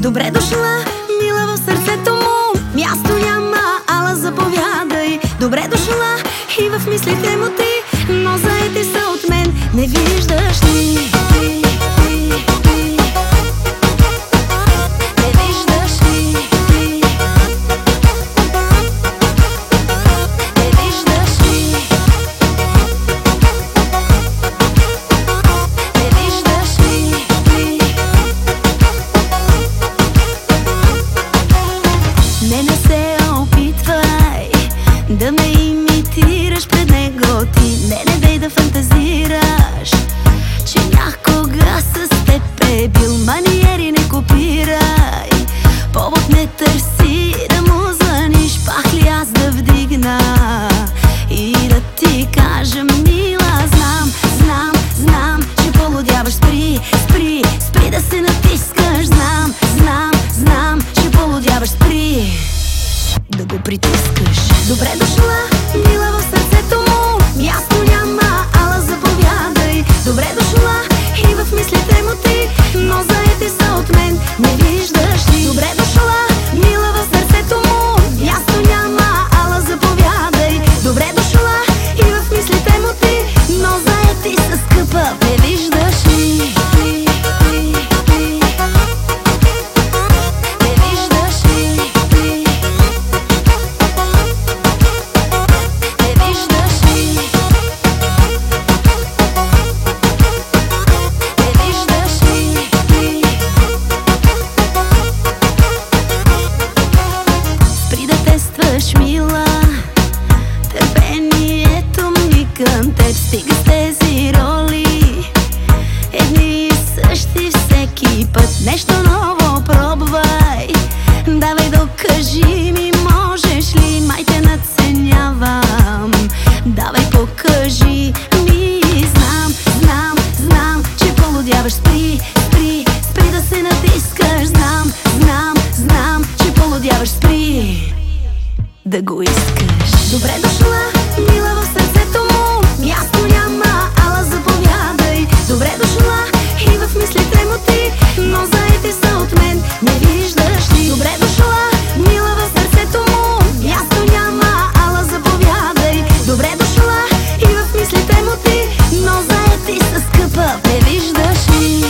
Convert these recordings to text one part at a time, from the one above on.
Добре дошла, мила в сърцето му, място няма, ала заповядай. Добре дошла и в мислите му ти, но заети са от мен, не виждаш ли? Не се опитвай да ме имитираш пред него ти. Не дей да фантазираш, че някога с теб е бил. Маниери не копирай, повод не търси да му звъниш. Пак ли аз да вдигна и да ти кажа, мила, знам, че полудяваш. Спри да се натискаш. Знам, че полудяваш. Спри да го притискаш. Добре дошла, мила в сърцето му, място няма, ала заповядай. Добре дошла и в мислите му ти, но заети са от мен, не виждаш ли? Добре дошла, мила в сърцето му, място няма, ала заповядай. Добре дошла и в мислите му ти, но заети са, скъпа, не виждаш ли? Мила, търпението ми към теб стига с тези роли, едни и същи всеки път. Нещо ново пробвай, давай докажи ми, можеш ли? Май те надценявам, давай покажи ми. Знам, че полудяваш. Спри да се натискаш. Знам, че полудяваш. Спри да го искаш. Добре дошла, мила в сърцето му, място няма, ала заповядай. Добре дошла и в мислите му ти, но заети са от мен, не виждаш ли? Добре дошла, мила в сърцето му, място няма, ала заповядай. Добре дошла и в мислите му ти, но заети са, скъпа, не виждаш ли?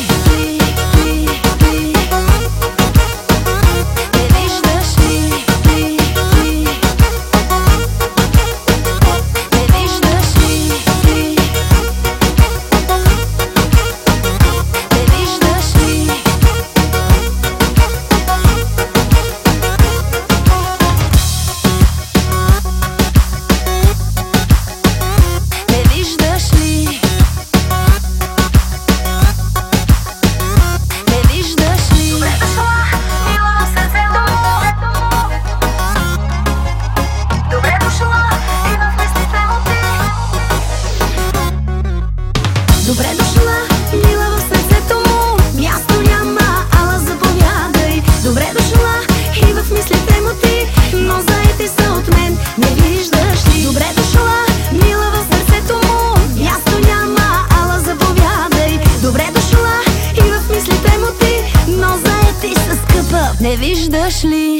Добре дошла, мила в сърцето му, място няма, ала заповядай. Добре дошла и в мислите му ти, но заети са от мен, не виждаш ли? Добре дошла, мила в сърцето му, място няма, ала заповядай. Добре дошла и в мислите му ти, но заети са, скъпа, не виждаш ли?